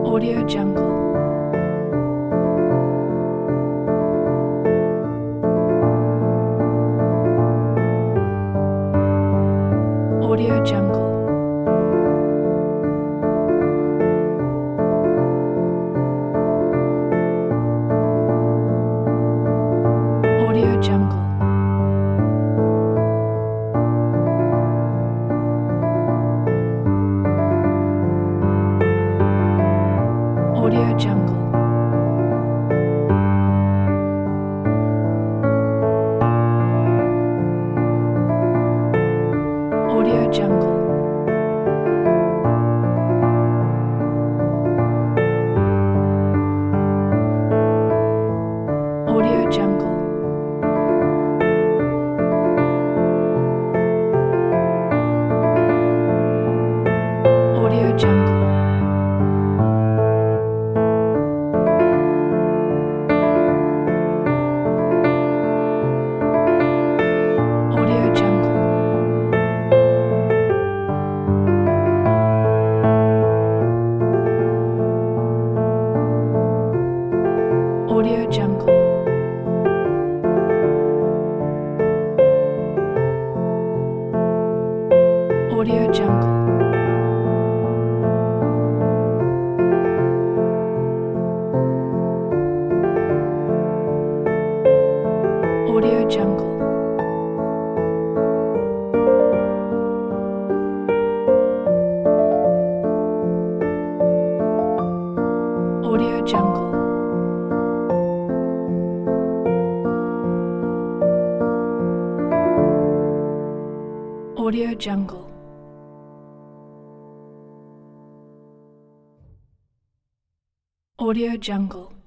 Audio Jungle. Audio Jungle. Audio Jungle. Audio Jungle. Audio Jungle. Audio Jungle. Audio Jungle. Audio Jungle. Audio Jungle. Audio Jungle. Audio Jungle. Audio Jungle. Audio Jungle. Audio Jungle.